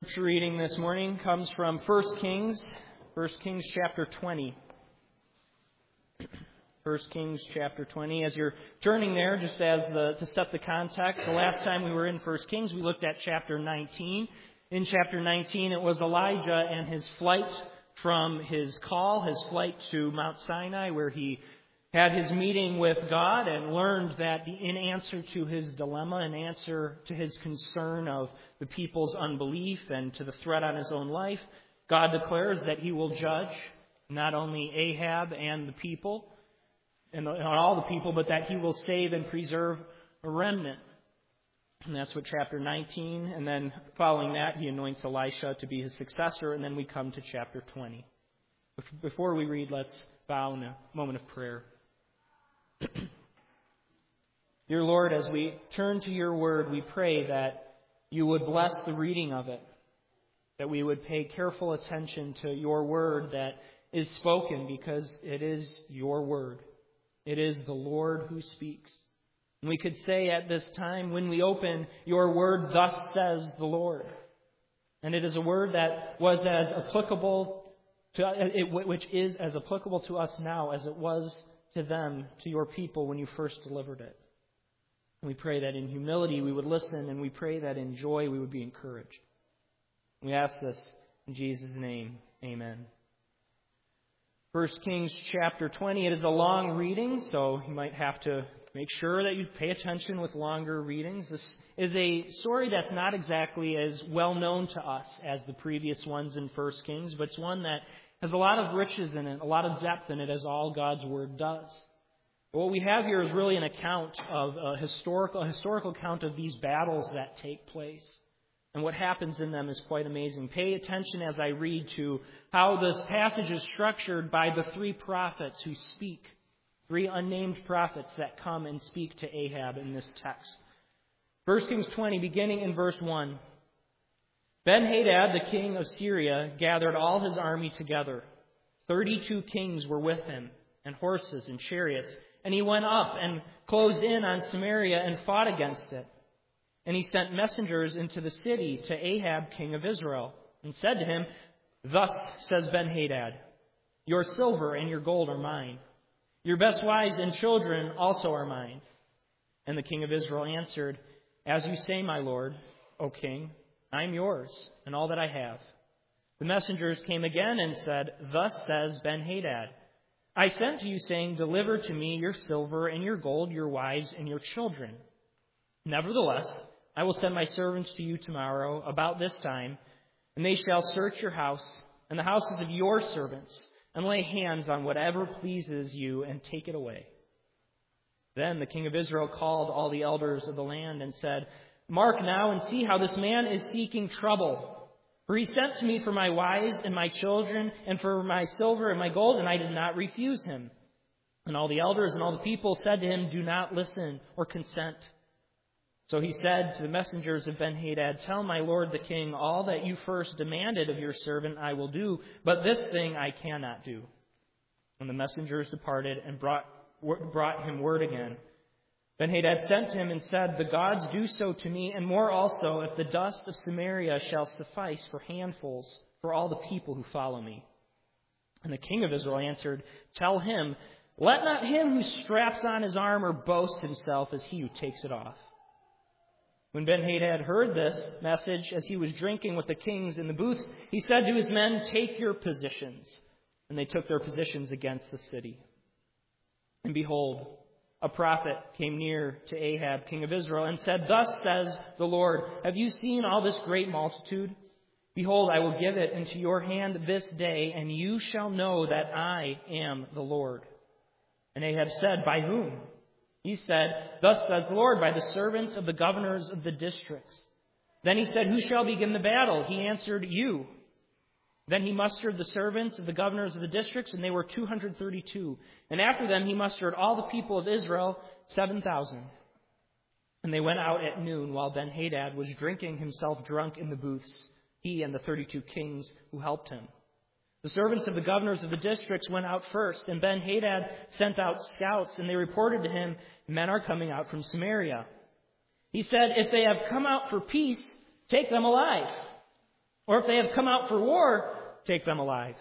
Scripture reading this morning comes from 1 Kings chapter 20. 1 Kings chapter 20. As you're turning there, just to set the context, the last time we were in 1 Kings, we looked at chapter 19. In chapter 19, it was Elijah and his flight from his call, his flight to Mount Sinai, where he had his meeting with God and learned that in answer to his dilemma, in answer to his concern of the people's unbelief and to the threat on his own life, God declares that he will judge not only Ahab and the people, and all the people, but that he will save and preserve a remnant. And that's what chapter 19, and then following that, he anoints Elisha to be his successor, and then we come to chapter 20. Before we read, let's bow in a moment of prayer. Dear Lord, as we turn to your word, we pray that you would bless the reading of it, that we would pay careful attention to your word that is spoken, because it is your word. It is the Lord who speaks. And we could say at this time, when we open your word, thus says the Lord. And it is a word that was as applicable which is as applicable to us now as it was to them, to your people, when you first delivered it. And we pray that in humility we would listen, and we pray that in joy we would be encouraged. We ask this in Jesus' name. Amen. 1 Kings chapter 20. It is a long reading, so you might have to make sure that you pay attention with longer readings. This is a story that's not exactly as well known to us as the previous ones in 1 Kings, but it's one that has a lot of riches in it, a lot of depth in it, as all God's Word does. But what we have here is really an account of a historical account of these battles that take place. And what happens in them is quite amazing. Pay attention as I read to how this passage is structured by the three prophets who speak. Three unnamed prophets that come and speak to Ahab in this text. 1 Kings 20, beginning in verse 1. Ben-Hadad, the king of Syria, gathered all his army together. 32 kings were with him, and horses and chariots. And he went up and closed in on Samaria and fought against it. And he sent messengers into the city to Ahab, king of Israel, and said to him, "Thus says Ben-Hadad, your silver and your gold are mine. Your best wives and children also are mine." And the king of Israel answered, "As you say, my lord, O king, I am yours, and all that I have." The messengers came again and said, "Thus says Ben-Hadad, I sent to you, saying, deliver to me your silver and your gold, your wives and your children. Nevertheless, I will send my servants to you tomorrow about this time, and they shall search your house and the houses of your servants, and lay hands on whatever pleases you and take it away." Then the king of Israel called all the elders of the land and said, "Mark now and see how this man is seeking trouble. For he sent to me for my wives and my children and for my silver and my gold, and I did not refuse him." And all the elders and all the people said to him, "Do not listen or consent." So he said to the messengers of Ben-Hadad, "Tell my lord the king, all that you first demanded of your servant I will do, but this thing I cannot do." And the messengers departed and brought him word again. Ben-Hadad sent to him and said, "The gods do so to me, and more also, if the dust of Samaria shall suffice for handfuls for all the people who follow me." And the king of Israel answered, "Tell him, let not him who straps on his armor boast himself as he who takes it off." When Ben-Hadad heard this message as he was drinking with the kings in the booths, he said to his men, "Take your positions." And they took their positions against the city. And behold, a prophet came near to Ahab, king of Israel, and said, "Thus says the Lord, have you seen all this great multitude? Behold, I will give it into your hand this day, and you shall know that I am the Lord." And Ahab said, "By whom?" He said, "Thus says the Lord, by the servants of the governors of the districts." Then he said, "Who shall begin the battle?" He answered, "You." Then he mustered the servants of the governors of the districts, and they were 232. And after them he mustered all the people of Israel, 7,000. And they went out at noon while Ben-Hadad was drinking himself drunk in the booths, he and the 32 kings who helped him. The servants of the governors of the districts went out first, and Ben-Hadad sent out scouts, and they reported to him, "Men are coming out from Samaria." He said, "If they have come out for peace, take them alive. Or if they have come out for war, take them alive."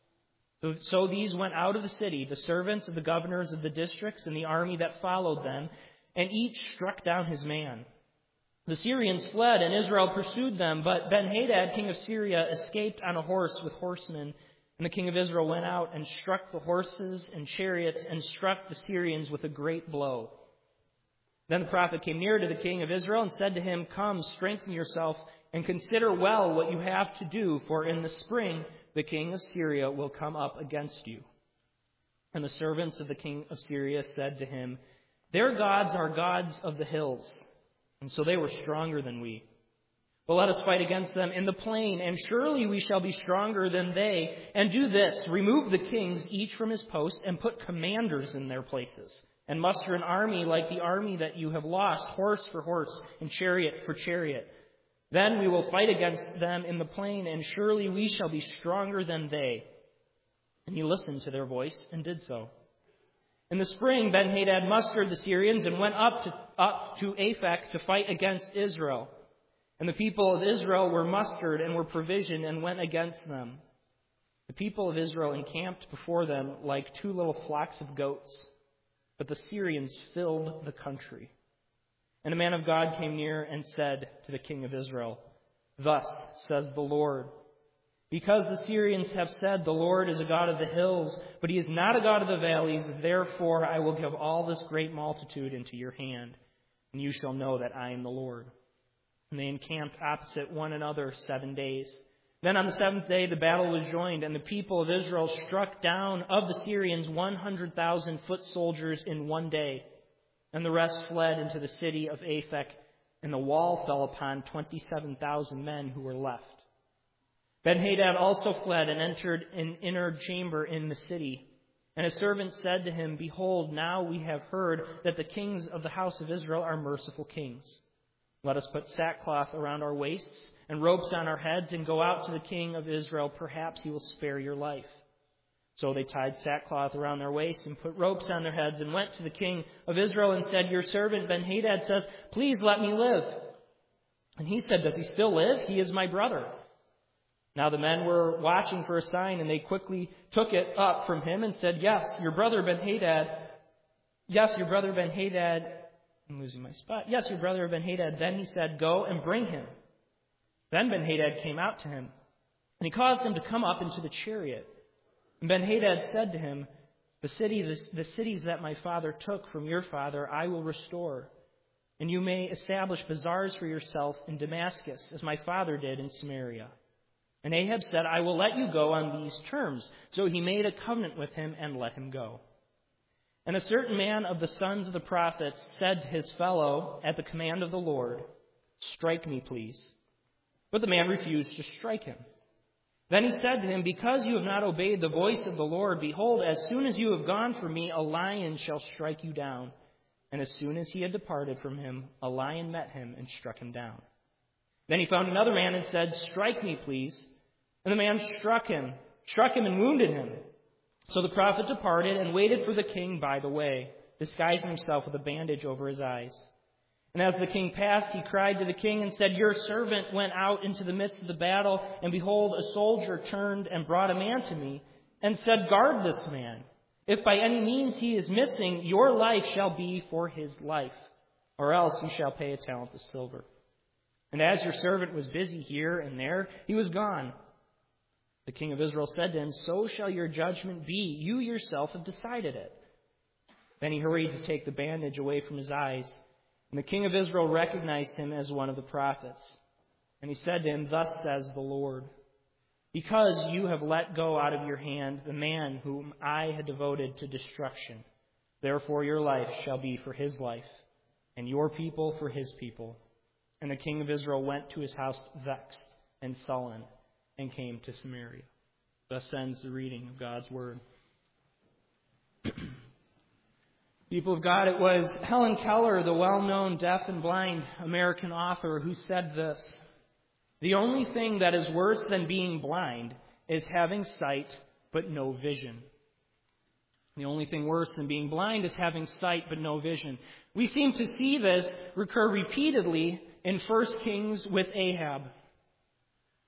So these went out of the city, the servants of the governors of the districts and the army that followed them, and each struck down his man. The Syrians fled, and Israel pursued them, but Ben-Hadad, king of Syria, escaped on a horse with horsemen. And the king of Israel went out and struck the horses and chariots and struck the Syrians with a great blow. Then the prophet came near to the king of Israel and said to him, "Come, strengthen yourself and consider well what you have to do, for in the spring the king of Syria will come up against you." And the servants of the king of Syria said to him, "Their gods are gods of the hills, and so they were stronger than we. But let us fight against them in the plain, and surely we shall be stronger than they. And do this, remove the kings each from his post, and put commanders in their places, and muster an army like the army that you have lost, horse for horse, and chariot for chariot. Then we will fight against them in the plain, and surely we shall be stronger than they." And he listened to their voice and did so. In the spring, Ben-Hadad mustered the Syrians and went up to Aphek to fight against Israel. And the people of Israel were mustered and were provisioned and went against them. The people of Israel encamped before them like two little flocks of goats, but the Syrians filled the country. And a man of God came near and said to the king of Israel, "Thus says the Lord, because the Syrians have said, 'The Lord is a God of the hills, but he is not a God of the valleys,' therefore I will give all this great multitude into your hand, and you shall know that I am the Lord." And they encamped opposite one another 7 days. Then on the seventh day the battle was joined, and the people of Israel struck down of the Syrians 100,000 foot soldiers in 1 day. And the rest fled into the city of Aphek, and the wall fell upon 27,000 men who were left. Ben-Hadad also fled and entered an inner chamber in the city. And his servant said to him, "Behold, now we have heard that the kings of the house of Israel are merciful kings. Let us put sackcloth around our waists and ropes on our heads and go out to the king of Israel. Perhaps he will spare your life." So they tied sackcloth around their waists and put ropes on their heads and went to the king of Israel and said, "Your servant Ben-Hadad says, 'Please let me live.' And he said, 'Does he still live? He is my brother.' Now the men were watching for a sign, and they quickly took it up from him and said, Yes, your brother Ben-Hadad, I'm losing my spot. Yes, your brother Ben-Hadad." Then he said, "Go and bring him." Then Ben-Hadad came out to him, and he caused him to come up into the chariot. And Ben-Hadad said to him, the cities that my father took from your father I will restore, and you may establish bazaars for yourself in Damascus, as my father did in Samaria." And Ahab said, "I will let you go on these terms." So he made a covenant with him and let him go. And a certain man of the sons of the prophets said to his fellow at the command of the Lord, "Strike me, please." But the man refused to strike him. Then he said to him, "Because you have not obeyed the voice of the Lord, behold, as soon as you have gone from me, a lion shall strike you down." And as soon as he had departed from him, a lion met him and struck him down. Then he found another man and said, "Strike me, please." And the man struck him and wounded him. So the prophet departed and waited for the king by the way, disguising himself with a bandage over his eyes. And as the king passed, he cried to the king and said, "Your servant went out into the midst of the battle, and behold, a soldier turned and brought a man to me, and said, 'Guard this man. If by any means he is missing, your life shall be for his life, or else you shall pay a talent of silver.' And as your servant was busy here and there, he was gone." The king of Israel said to him, "So shall your judgment be. You yourself have decided it." Then he hurried to take the bandage away from his eyes. And the king of Israel recognized him as one of the prophets. And he said to him, "Thus says the Lord, because you have let go out of your hand the man whom I had devoted to destruction, therefore your life shall be for his life, and your people for his people." And the king of Israel went to his house vexed and sullen, and came to Samaria. Thus ends the reading of God's word. People of God, it was Helen Keller, the well-known deaf and blind American author, who said this: "The only thing that is worse than being blind is having sight but no vision." The only thing worse than being blind is having sight but no vision. We seem to see this recur repeatedly in 1 Kings with Ahab.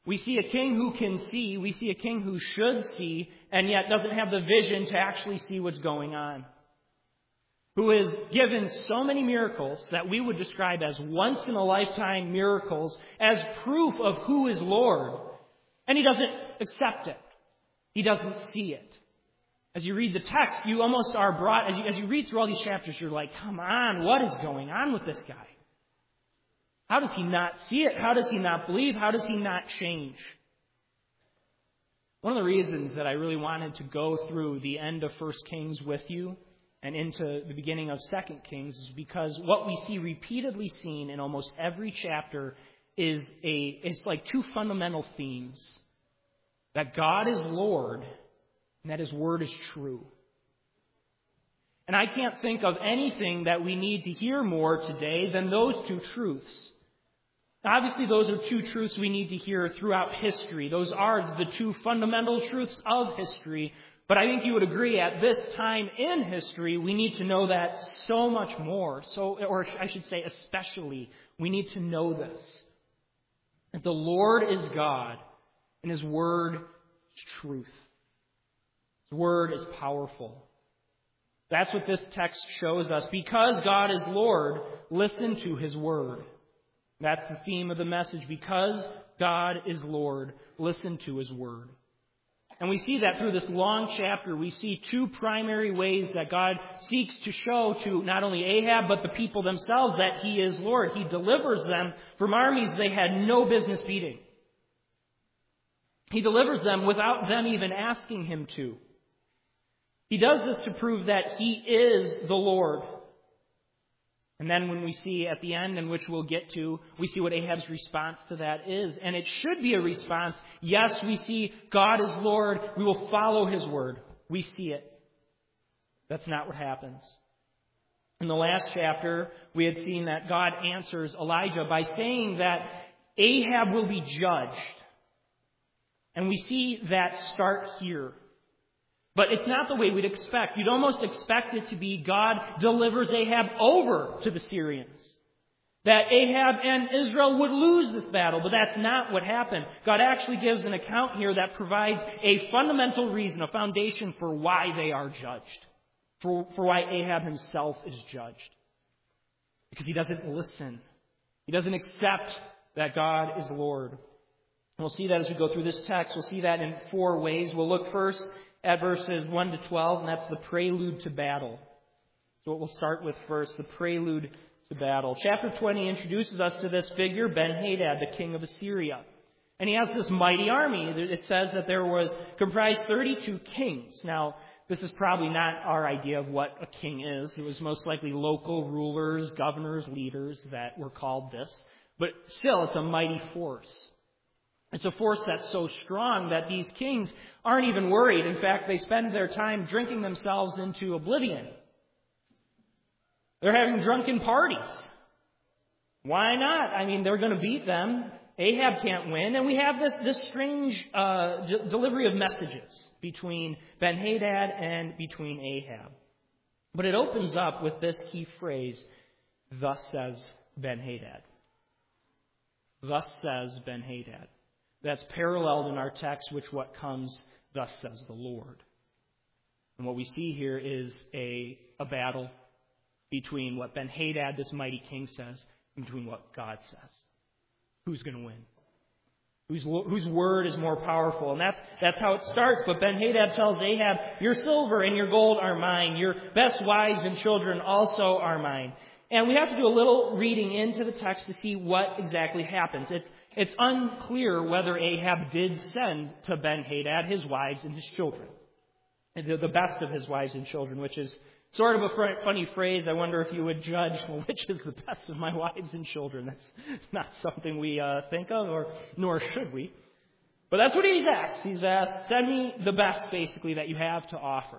We see a king who can see, we see a king who should see, and yet doesn't have the vision to actually see what's going on. Who is given so many miracles that we would describe as once-in-a-lifetime miracles as proof of who is Lord. And he doesn't accept it. He doesn't see it. As you read the text, you almost are brought, as you read through all these chapters, you're like, come on, what is going on with this guy? How does he not see it? How does he not believe? How does he not change? One of the reasons that I really wanted to go through the end of 1 Kings with you and into the beginning of 2 Kings is because what we see repeatedly seen in almost every chapter is like two fundamental themes. That God is Lord and that His Word is true. And I can't think of anything that we need to hear more today than those two truths. Obviously, those are two truths we need to hear throughout history. Those are the two fundamental truths of history. But I think you would agree at this time in history, we need to know that so much more. Or I should say especially, we need to know this. That the Lord is God and His Word is truth. His Word is powerful. That's what this text shows us. Because God is Lord, listen to His Word. That's the theme of the message. Because God is Lord, listen to His Word. And we see that through this long chapter. We see two primary ways that God seeks to show to not only Ahab, but the people themselves that He is Lord. He delivers them from armies they had no business beating. He delivers them without them even asking Him to. He does this to prove that He is the Lord. And then when we see at the end, in which we'll get to, we see what Ahab's response to that is. And it should be a response. Yes, we see God is Lord. We will follow His Word. We see it. That's not what happens. In the last chapter, we had seen that God answers Elijah by saying that Ahab will be judged. And we see that start here. But it's not the way we'd expect. You'd almost expect it to be God delivers Ahab over to the Syrians. That Ahab and Israel would lose this battle, but that's not what happened. God actually gives an account here that provides a fundamental reason, a foundation for why they are judged. For why Ahab himself is judged. Because he doesn't listen. He doesn't accept that God is Lord. We'll see that as we go through this text. We'll see that in 4 ways. We'll look first at verses 1 to 12, and that's the prelude to battle. So what we'll start with first, the prelude to battle. Chapter 20 introduces us to this figure, Ben-Hadad, the king of Assyria. And he has this mighty army. It says that there was comprised 32 kings. Now, this is probably not our idea of what a king is. It was most likely local rulers, governors, leaders that were called this. But still, it's a mighty force. It's a force that's so strong that these kings aren't even worried. In fact, they spend their time drinking themselves into oblivion. They're having drunken parties. Why not? I mean, they're going to beat them. Ahab can't win. And we have this strange delivery of messages between Ben-Hadad and between Ahab. But it opens up with this key phrase, thus says Ben-Hadad. Thus says Ben-Hadad. That's paralleled in our text with what comes, thus says the Lord. And what we see here is a battle between what Ben-Hadad, this mighty king, says, and between what God says. Who's going to win? Whose word is more powerful? And that's how it starts. But Ben-Hadad tells Ahab, your silver and your gold are mine. Your best wives and children also are mine. And we have to do a little reading into the text to see what exactly happens. It's unclear whether Ahab did send to Ben-Hadad his wives and his children. The best of his wives and children, which is sort of a funny phrase. I wonder if you would judge, well, which is the best of my wives and children. That's not something we think of, nor should we. But that's what he's asked. He's asked, send me the best, basically, that you have to offer.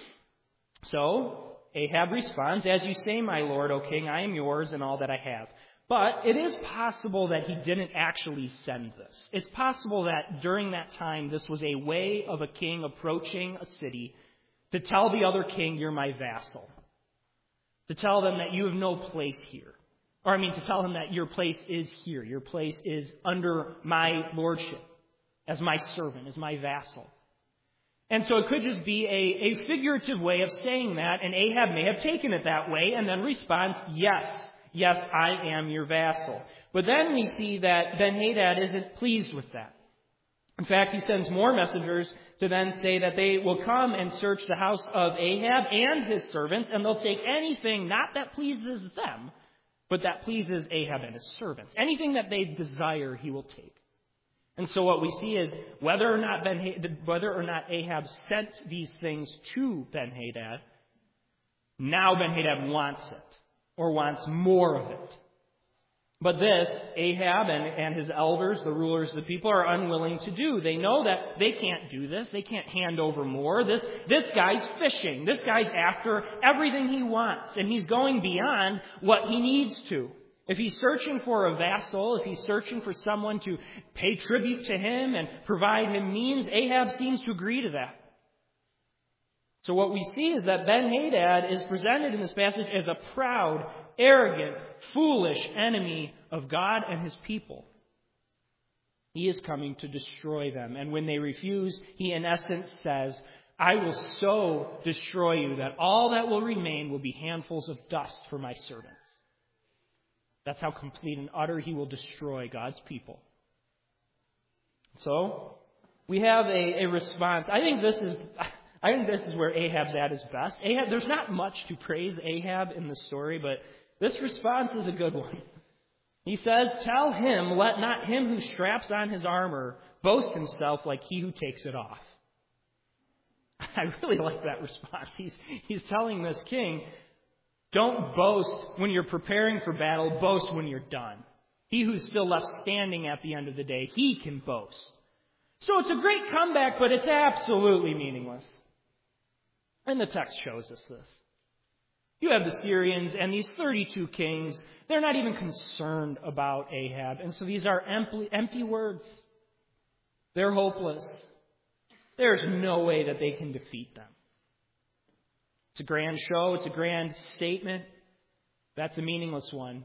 So Ahab responds, as you say, my lord, O king, I am yours and all that I have. But it is possible that he didn't actually send this. It's possible that during that time, this was a way of a king approaching a city to tell the other king, you're my vassal. To tell them that you have no place here. To tell him that your place is here. Your place is under my lordship. as my servant, as my vassal. And so it could just be a figurative way of saying that, and Ahab may have taken it that way and then responds, yes, I am your vassal. But then we see that Ben-Hadad isn't pleased with that. In fact, he sends more messengers to then say that they will come and search the house of Ahab and his servants, and they'll take anything not that pleases them, but that pleases Ahab and his servants. Anything that they desire, he will take. And so what we see is whether or not Ahab sent these things to Ben-Hadad, now Ben-Hadad wants it, or wants more of it. But this, Ahab and his elders, the rulers of the people, are unwilling to do. They know that they can't do this. They can't hand over more. This guy's fishing. This guy's after everything he wants, and he's going beyond what he needs to. If he's searching for a vassal, if he's searching for someone to pay tribute to him and provide him means, Ahab seems to agree to that. So what we see is that Ben-Hadad is presented in this passage as a proud, arrogant, foolish enemy of God and his people. He is coming to destroy them. And when they refuse, he in essence says, I will so destroy you that all that will remain will be handfuls of dust for my servants. That's how complete and utter he will destroy God's people. So, we have a response. I think this is where Ahab's at his best. There's not much to praise Ahab in the story, but this response is a good one. He says, tell him, let not him who straps on his armor boast himself like he who takes it off. I really like that response. He's telling this king, don't boast when you're preparing for battle, boast when you're done. He who's still left standing at the end of the day, he can boast. So it's a great comeback, but it's absolutely meaningless. And the text shows us this. You have the Syrians and these 32 kings. They're not even concerned about Ahab. And so these are empty words. They're hopeless. There's no way that they can defeat them. It's a grand show. It's a grand statement. That's a meaningless one.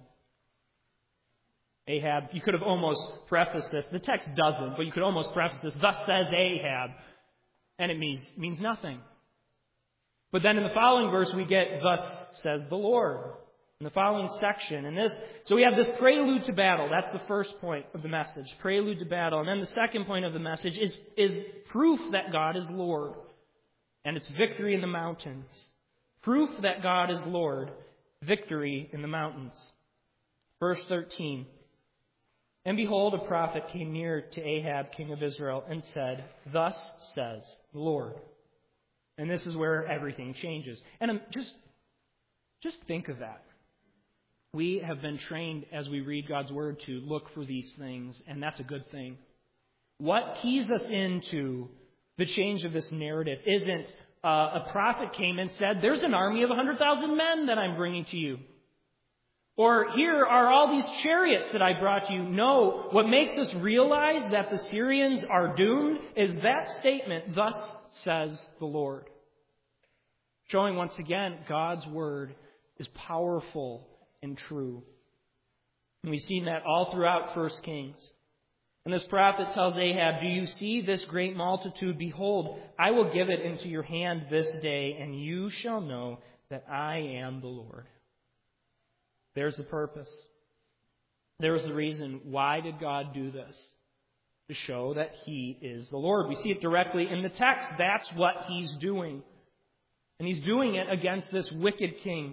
Ahab, you could have almost prefaced this. The text doesn't, but you could almost preface this. Thus says Ahab. And it means nothing. But then in the following verse we get, thus says the Lord. In the following section. So we have this prelude to battle. That's the first point of the message. Prelude to battle. And then the second point of the message is proof that God is Lord. And it's victory in the mountains. Proof that God is Lord. Victory in the mountains. Verse 13. And behold, a prophet came near to Ahab, king of Israel, and said, thus says the Lord. And this is where everything changes. And just think of that. We have been trained as we read God's Word to look for these things, and that's a good thing. What keys us into the change of this narrative isn't a prophet came and said, there's an army of 100,000 men that I'm bringing to you. Or here are all these chariots that I brought to you. No, what makes us realize that the Syrians are doomed is that statement, thus says the Lord. Showing once again, God's Word is powerful and true. And we've seen that all throughout 1 Kings. And this prophet tells Ahab, do you see this great multitude? Behold, I will give it into your hand this day, and you shall know that I am the Lord. There's the purpose. There's the reason. Why did God do this? To show that He is the Lord. We see it directly in the text. That's what He's doing. And He's doing it against this wicked king.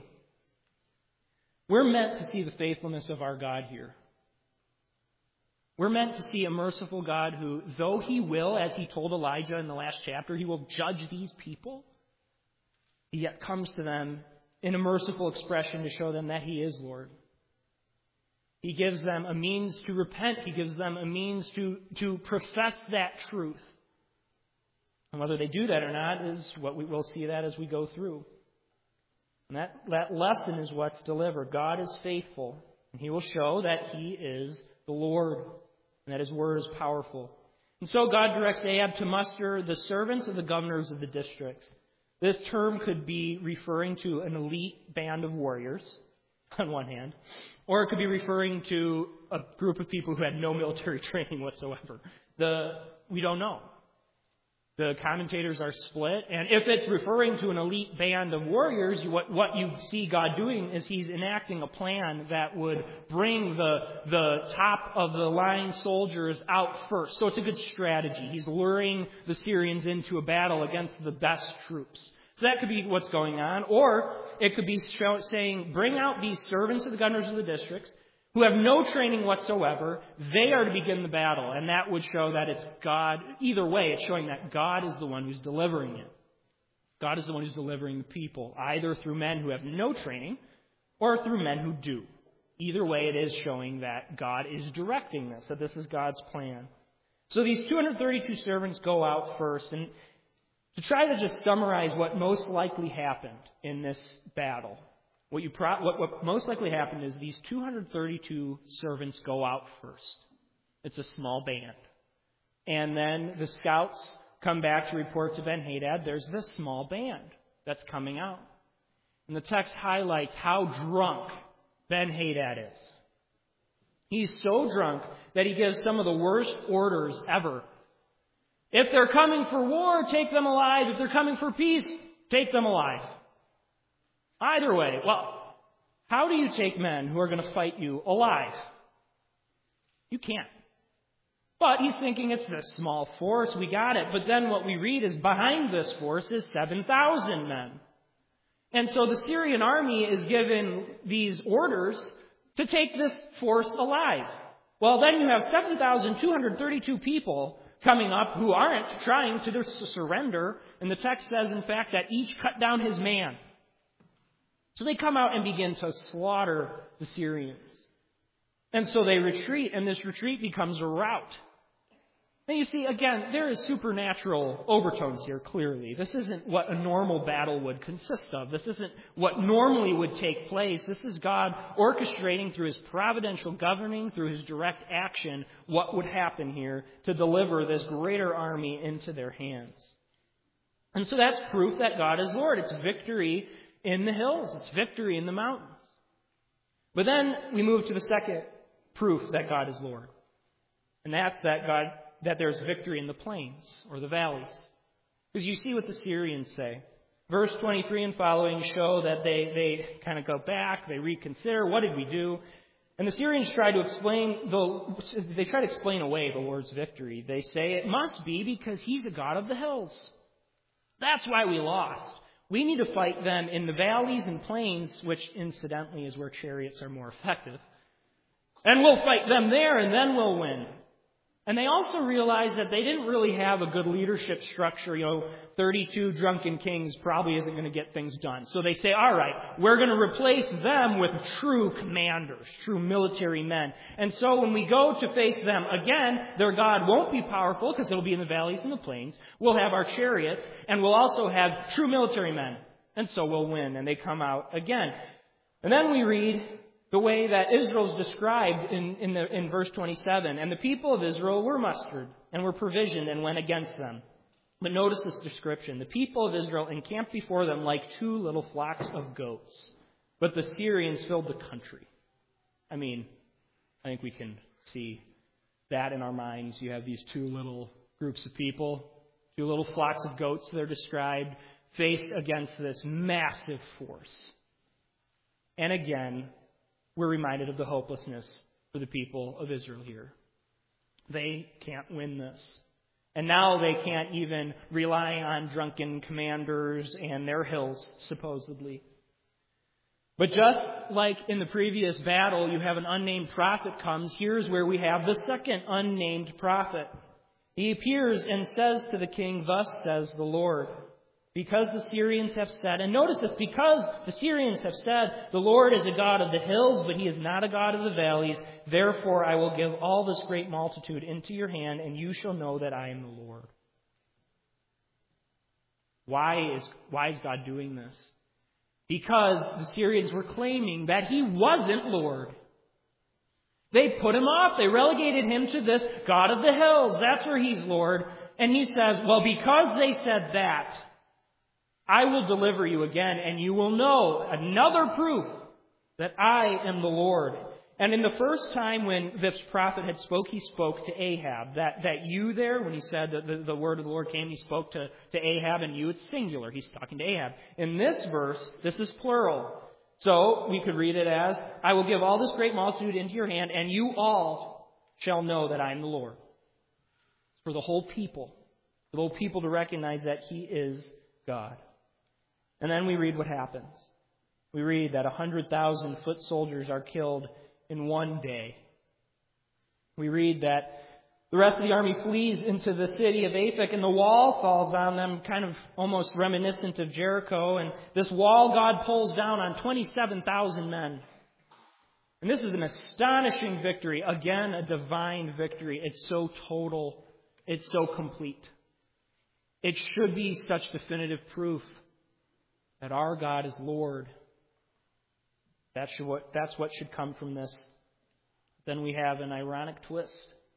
We're meant to see the faithfulness of our God here. We're meant to see a merciful God who, though He will, as He told Elijah in the last chapter, He will judge these people, He yet comes to them in a merciful expression to show them that He is Lord. He gives them a means to repent. He gives them a means to profess that truth. And whether they do that or not is what we'll see that as we go through. And that lesson is what's delivered. God is faithful, and He will show that He is the Lord, and that His word is powerful. And so God directs Ahab to muster the servants of the governors of the districts. This term could be referring to an elite band of warriors, on one hand, or it could be referring to a group of people who had no military training whatsoever. The We don't know. The commentators are split, and if it's referring to an elite band of warriors, what you see God doing is He's enacting a plan that would bring the top of the line soldiers out first. So it's a good strategy. He's luring the Syrians into a battle against the best troops. So that could be what's going on, or it could be saying, bring out these servants of the governors of the districts, who have no training whatsoever. They are to begin the battle. And that would show that it's God. Either way, it's showing that God is the one who's delivering it. God is the one who's delivering the people, either through men who have no training or through men who do. Either way, it is showing that God is directing this, that this is God's plan. So these 232 servants go out first. And to try to just summarize what most likely happened in this battle, what most likely happened is these 232 servants go out first. It's a small band. And then the scouts come back to report to Ben-Hadad, there's this small band that's coming out. And the text highlights how drunk Ben-Hadad is. He's so drunk that he gives some of the worst orders ever. If they're coming for war, take them alive. If they're coming for peace, take them alive. Either way, well, how do you take men who are going to fight you alive? You can't. But he's thinking it's this small force, we got it. But then what we read is behind this force is 7,000 men. And so the Syrian army is given these orders to take this force alive. Well, then you have 7,232 people coming up who aren't trying to surrender. And the text says, in fact, that each cut down his man. So they come out and begin to slaughter the Syrians. And so they retreat, and this retreat becomes a rout. And you see, again, there is supernatural overtones here, clearly. This isn't what a normal battle would consist of. This isn't what normally would take place. This is God orchestrating through His providential governing, through His direct action, what would happen here to deliver this greater army into their hands. And so that's proof that God is Lord. It's victory in the hills. It's victory in the mountains. But then we move to the second proof that God is Lord. And that's that there's victory in the plains or the valleys. Because you see what the Syrians say. Verse 23 and following show that they kind of go back, they reconsider, what did we do? And the Syrians try to explain away the Lord's victory. They say it must be because He's a God of the hills. That's why we lost. We need to fight them in the valleys and plains, which incidentally is where chariots are more effective. And we'll fight them there and then we'll win. And they also realize that they didn't really have a good leadership structure. 32 drunken kings probably isn't going to get things done. So they say, all right, we're going to replace them with true commanders, true military men. And so when we go to face them again, their God won't be powerful because it'll be in the valleys and the plains. We'll have our chariots, and we'll also have true military men. And so we'll win. And they come out again. And then we read the way that Israel is described in verse 27. And the people of Israel were mustered and were provisioned and went against them. But notice this description. The people of Israel encamped before them like two little flocks of goats. But the Syrians filled the country. I think we can see that in our minds. You have these two little groups of people, two little flocks of goats, they're described, faced against this massive force. And again, we're reminded of the hopelessness for the people of Israel here. They can't win this. And now they can't even rely on drunken commanders and their hills, supposedly. But just like in the previous battle, you have an unnamed prophet comes. Here's where we have the second unnamed prophet. He appears and says to the king, "Thus says the Lord. Because the Syrians have said," and notice this, because the Syrians have said, "The Lord is a God of the hills, but He is not a God of the valleys. Therefore I will give all this great multitude into your hand, and you shall know that I am the Lord." Why is God doing this? Because the Syrians were claiming that He wasn't Lord. They put Him off. They relegated Him to this God of the hills. That's where He's Lord. And He says, well, because they said that, I will deliver you again, and you will know another proof that I am the Lord. And in the first time when this prophet had spoke, he spoke to Ahab. That you there, when he said that the word of the Lord came, he spoke to Ahab, and you, it's singular. He's talking to Ahab. In this verse, this is plural. So we could read it as, I will give all this great multitude into your hand, and you all shall know that I am the Lord. For the whole people to recognize that He is God. And then we read what happens. We read that 100,000 foot soldiers are killed in one day. We read that the rest of the army flees into the city of Aphek, and the wall falls on them, kind of almost reminiscent of Jericho. And this wall God pulls down on 27,000 men. And this is an astonishing victory. Again, a divine victory. It's so total. It's so complete. It should be such definitive proof that our God is Lord. That's what should come from this. Then we have an ironic twist.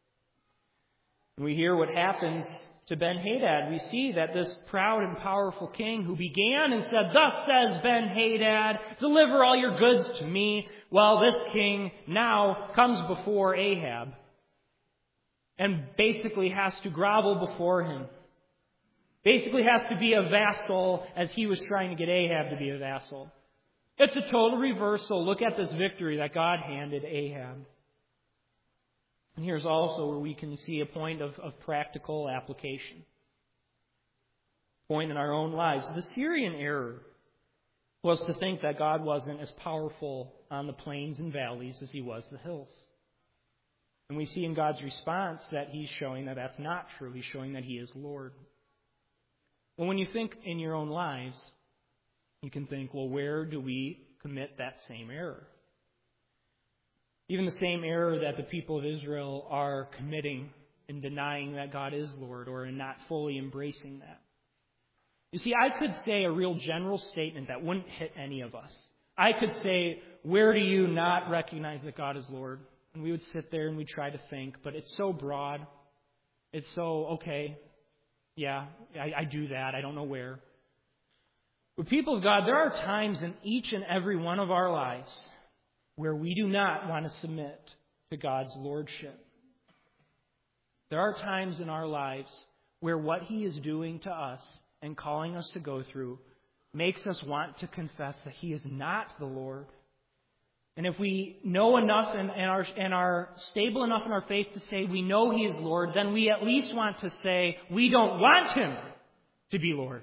We hear what happens to Ben-Hadad. We see that this proud and powerful king who began and said, "Thus says Ben-Hadad, deliver all your goods to me," well, this king now comes before Ahab and basically has to grovel before him. Basically has to be a vassal as he was trying to get Ahab to be a vassal. It's a total reversal. Look at this victory that God handed Ahab. And here's also where we can see a point of practical application. Point in our own lives. The Syrian error was to think that God wasn't as powerful on the plains and valleys as He was the hills. And we see in God's response that He's showing that that's not true. He's showing that He is Lord. Well, when you think in your own lives, you can think, well, where do we commit that same error? Even the same error that the people of Israel are committing in denying that God is Lord or in not fully embracing that. You see, I could say a real general statement that wouldn't hit any of us. I could say, where do you not recognize that God is Lord? And we would sit there and we'd try to think, but it's so broad. It's so, okay, yeah, I do that. I don't know where. But people of God, there are times in each and every one of our lives where we do not want to submit to God's lordship. There are times in our lives where what He is doing to us and calling us to go through makes us want to confess that He is not the Lord. And if we know enough and are stable enough in our faith to say we know He is Lord, then we at least want to say we don't want Him to be Lord.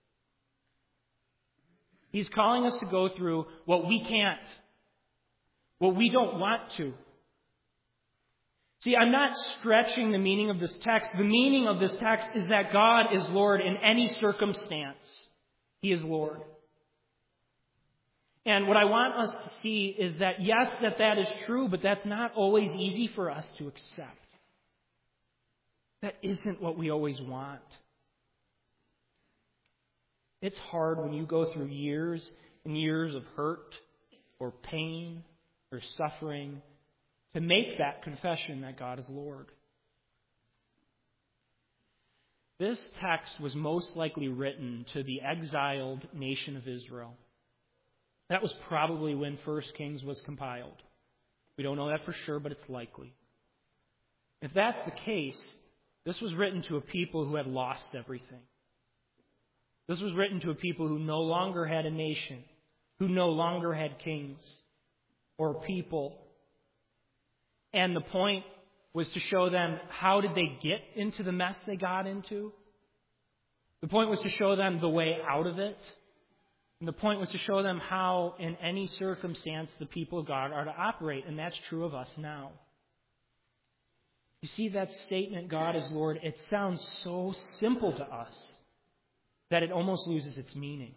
He's calling us to go through what we can't, what we don't want to. See, I'm not stretching the meaning of this text. The meaning of this text is that God is Lord in any circumstance. He is Lord. And what I want us to see is that, yes, that is true, but that's not always easy for us to accept. That isn't what we always want. It's hard when you go through years and years of hurt or pain or suffering to make that confession that God is Lord. This text was most likely written to the exiled nation of Israel. That was probably when 1 Kings was compiled. We don't know that for sure, but it's likely. If that's the case, this was written to a people who had lost everything. This was written to a people who no longer had a nation, who no longer had kings or people. And the point was to show them how did they get into the mess they got into. The point was to show them the way out of it. And the point was to show them how, in any circumstance, the people of God are to operate. And that's true of us now. You see that statement, God is Lord, it sounds so simple to us that it almost loses its meaning.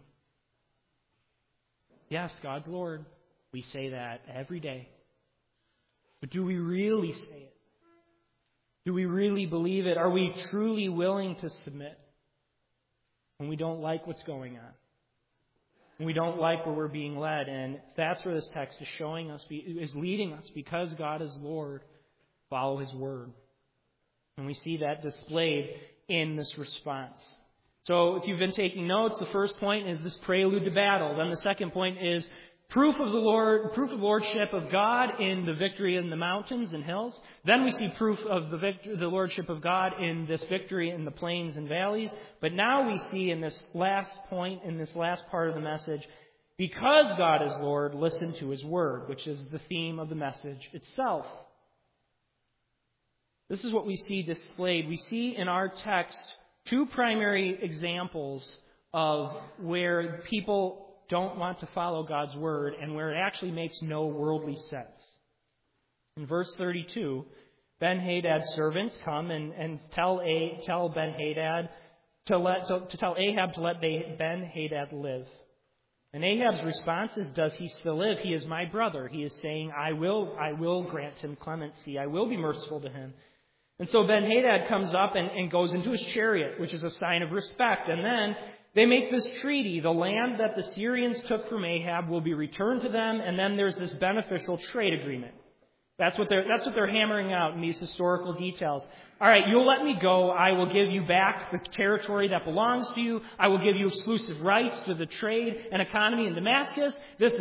Yes, God's Lord. We say that every day. But do we really say it? Do we really believe it? Are we truly willing to submit when we don't like what's going on? When we don't like where we're being led? And that's where this text is showing us, is leading us. Because God is Lord, follow His word. And we see that displayed in this response. So if you've been taking notes, the first point is this prelude to battle. Then the second point is Proof of lordship of God in the victory in the mountains and hills. Then we see proof of the lordship of God in this victory in the plains and valleys. But now we see in this last point, in this last part of the message, because God is Lord, listen to His word, which is the theme of the message itself. This is what we see displayed. We see in our text two primary examples of where people don't want to follow God's word and where it actually makes no worldly sense. In verse 32, Ben-Hadad's servants come and tell Ben-Hadad to tell Ahab to let Ben-Hadad live. And Ahab's response is, does he still live? He is my brother. He is saying, I will grant him clemency. I will be merciful to him. And so Ben-Hadad comes up and goes into his chariot, which is a sign of respect. And then they make this treaty. The land that the Syrians took from Ahab will be returned to them, and then there's this beneficial trade agreement. That's what they're hammering out in these historical details. All right, you'll let me go. I will give you back the territory that belongs to you. I will give you exclusive rights to the trade and economy in Damascus. This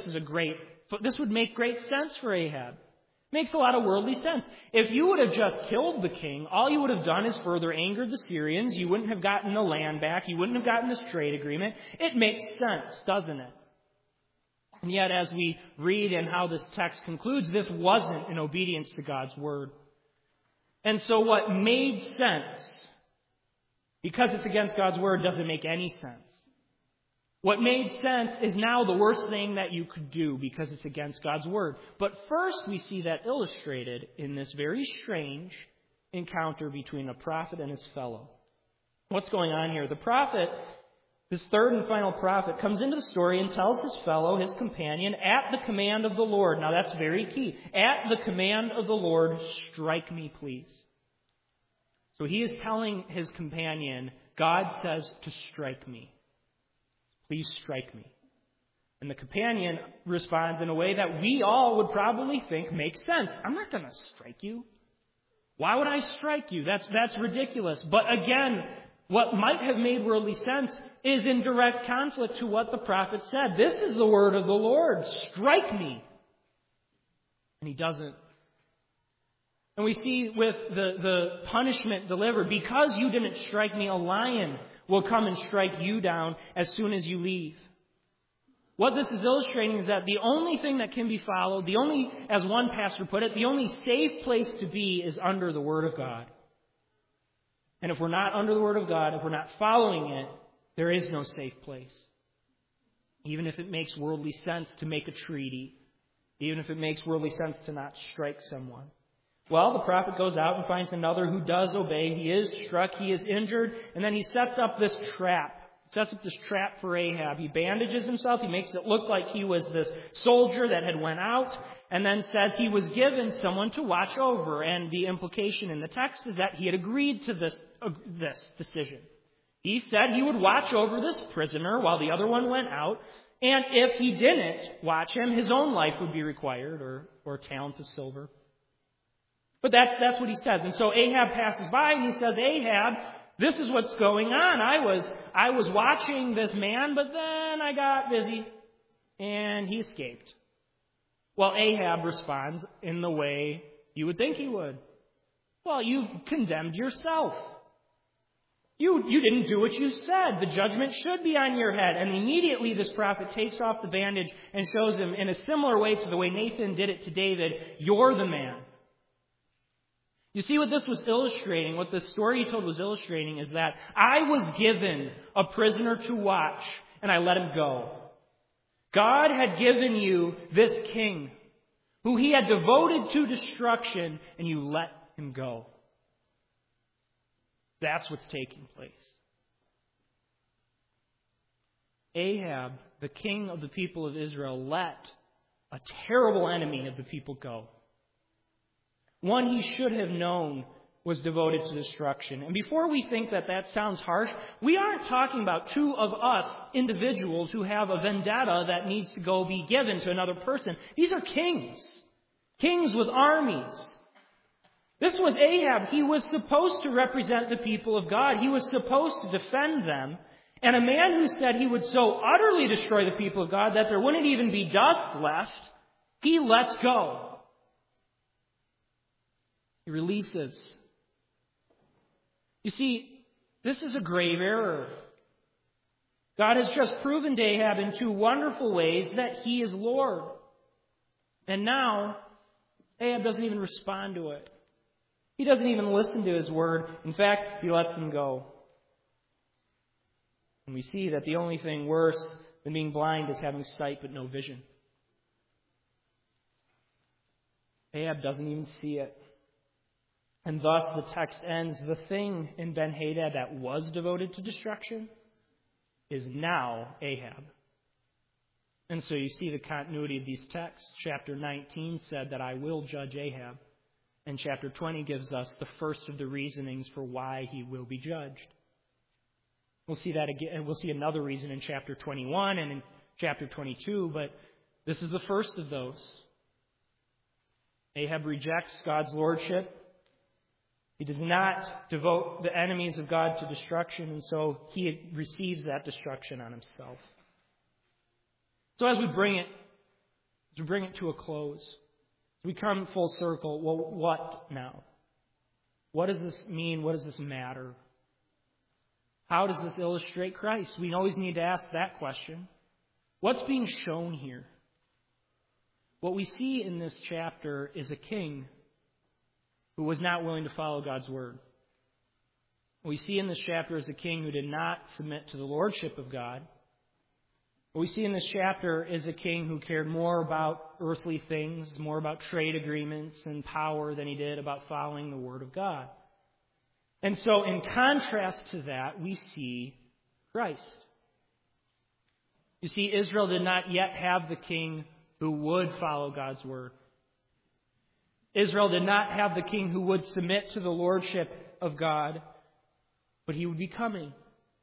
would make great sense for Ahab. Makes a lot of worldly sense. If you would have just killed the king, all you would have done is further angered the Syrians. You wouldn't have gotten the land back. You wouldn't have gotten this trade agreement. It makes sense, doesn't it? And yet, as we read and how this text concludes, this wasn't in obedience to God's word. And so what made sense, because it's against God's word, doesn't make any sense. What made sense is now the worst thing that you could do because it's against God's word. But first we see that illustrated in this very strange encounter between a prophet and his fellow. What's going on here? The prophet, this third and final prophet, comes into the story and tells his fellow, his companion, at the command of the Lord. Now that's very key. At the command of the Lord, strike me, please. So he is telling his companion, God says to strike me. Please strike me. And the companion responds in a way that we all would probably think makes sense. I'm not going to strike you. Why would I strike you? That's ridiculous. But again, what might have made worldly sense is in direct conflict to what the prophet said. This is the word of the Lord. Strike me. And he doesn't. And we see with the punishment delivered, because you didn't strike me, a lion will come and strike you down as soon as you leave. What this is illustrating is that the only thing that can be followed, as one pastor put it, the only safe place to be is under the Word of God. And if we're not under the Word of God, if we're not following it, there is no safe place. Even if it makes worldly sense to make a treaty, even if it makes worldly sense to not strike someone. Well, the prophet goes out and finds another who does obey. He is struck, he is injured, and then he sets up this trap. For Ahab. He bandages himself, he makes it look like he was this soldier that had went out, and then says he was given someone to watch over. And the implication in the text is that he had agreed to this decision. He said he would watch over this prisoner while the other one went out, and if he didn't watch him, his own life would be required, or talents of silver. But that's what he says. And so Ahab passes by and he says, Ahab, this is what's going on. I was watching this man, but then I got busy and he escaped. Well, Ahab responds in the way you would think he would. Well, you've condemned yourself. You didn't do what you said. The judgment should be on your head. And immediately this prophet takes off the bandage and shows him in a similar way to the way Nathan did it to David, you're the man. You see what this was illustrating, what the story he told was illustrating, is that I was given a prisoner to watch, and I let him go. God had given you this king, who he had devoted to destruction, and you let him go. That's what's taking place. Ahab, the king of the people of Israel, let a terrible enemy of the people go. One he should have known was devoted to destruction. And before we think that sounds harsh, we aren't talking about two of us individuals who have a vendetta that needs to go be given to another person. These are kings. Kings with armies. This was Ahab. He was supposed to represent the people of God. He was supposed to defend them. And a man who said he would so utterly destroy the people of God that there wouldn't even be dust left, he lets go. He releases. You see, this is a grave error. God has just proven to Ahab in two wonderful ways that he is Lord. And now, Ahab doesn't even respond to it. He doesn't even listen to his word. In fact, he lets him go. And we see that the only thing worse than being blind is having sight but no vision. Ahab doesn't even see it. And thus the text ends, the thing in Ben-Hadad that was devoted to destruction is now Ahab. And so you see the continuity of these texts. Chapter 19 said that I will judge Ahab. And chapter 20 gives us the first of the reasonings for why he will be judged. We'll see that again. We'll see another reason in chapter 21 and in chapter 22, but this is the first of those. Ahab rejects God's lordship. He does not devote the enemies of God to destruction, and so he receives that destruction on himself. So as we bring it to a close, we come full circle. Well, what now? What does this mean? What does this matter? How does this illustrate Christ? We always need to ask that question. What's being shown here? What we see in this chapter is a king who was not willing to follow God's word. What we see in this chapter is a king who did not submit to the lordship of God. What we see in this chapter is a king who cared more about earthly things, more about trade agreements and power than he did about following the word of God. And so in contrast to that, we see Christ. You see, Israel did not yet have the king who would follow God's word. Israel did not have the king who would submit to the lordship of God, but he would be coming.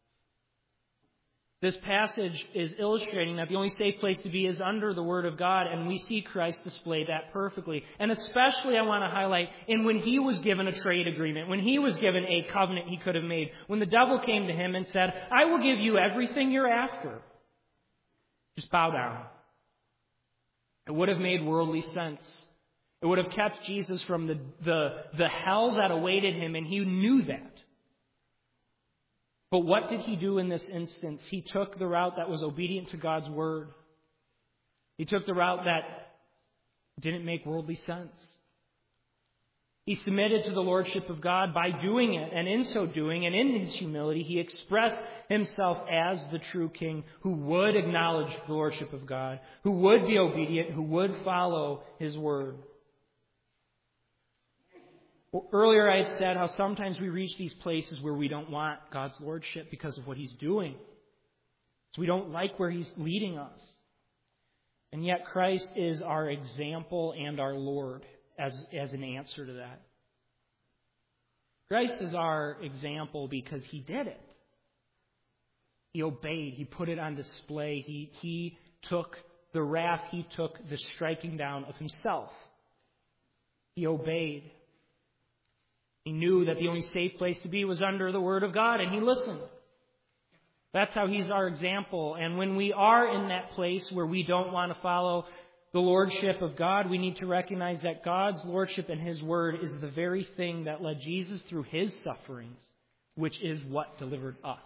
This passage is illustrating that the only safe place to be is under the Word of God, and we see Christ display that perfectly. And especially I want to highlight in when he was given a trade agreement, when he was given a covenant he could have made, when the devil came to him and said, I will give you everything you're after. Just bow down. It would have made worldly sense. It would have kept Jesus from the hell that awaited him, and he knew that. But what did he do in this instance? He took the route that was obedient to God's word. He took the route that didn't make worldly sense. He submitted to the lordship of God by doing it, and in so doing, and in his humility, he expressed himself as the true king who would acknowledge the lordship of God, who would be obedient, who would follow his word. Well, earlier I had said how sometimes we reach these places where we don't want God's lordship because of what he's doing. So we don't like where he's leading us. And yet Christ is our example and our Lord as an answer to that. Christ is our example because he did it. He obeyed. He put it on display. He took the wrath. He took the striking down of himself. He obeyed. He knew that the only safe place to be was under the Word of God, and he listened. That's how he's our example. And when we are in that place where we don't want to follow the lordship of God, we need to recognize that God's lordship and his word is the very thing that led Jesus through his sufferings, which is what delivered us.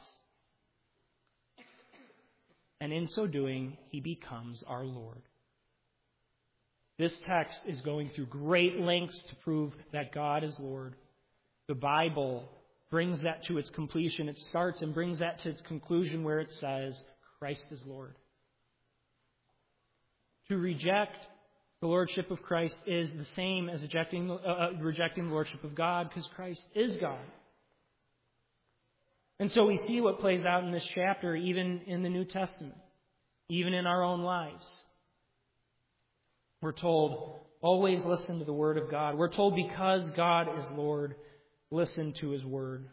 And in so doing, he becomes our Lord. This text is going through great lengths to prove that God is Lord. The Bible brings that to its completion. It starts and brings that to its conclusion where it says, Christ is Lord. To reject the lordship of Christ is the same as rejecting the lordship of God, because Christ is God. And so we see what plays out in this chapter, even in the New Testament, even in our own lives. We're told, always listen to the Word of God. We're told, because God is Lord, listen to his word.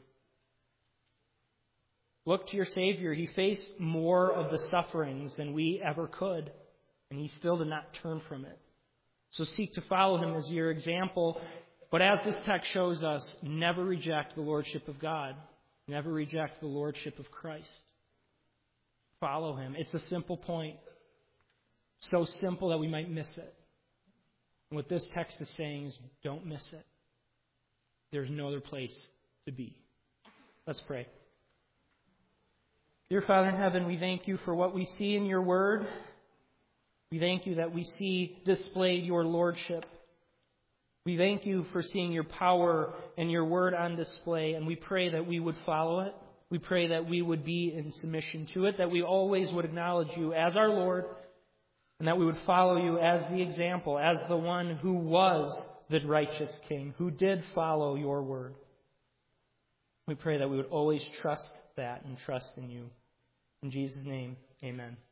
Look to your Savior. He faced more of the sufferings than we ever could, and he still did not turn from it. So seek to follow him as your example. But as this text shows us, never reject the lordship of God. Never reject the lordship of Christ. Follow him. It's a simple point. So simple that we might miss it. And what this text is saying is don't miss it. There's no other place to be. Let's pray. Dear Father in heaven, we thank you for what we see in your word. We thank you that we see displayed your lordship. We thank you for seeing your power and your word on display, and we pray that we would follow it. We pray that we would be in submission to it, that we always would acknowledge you as our Lord, and that we would follow you as the example, as the one who was the righteous King, who did follow your word. We pray that we would always trust that and trust in you. In Jesus' name, amen.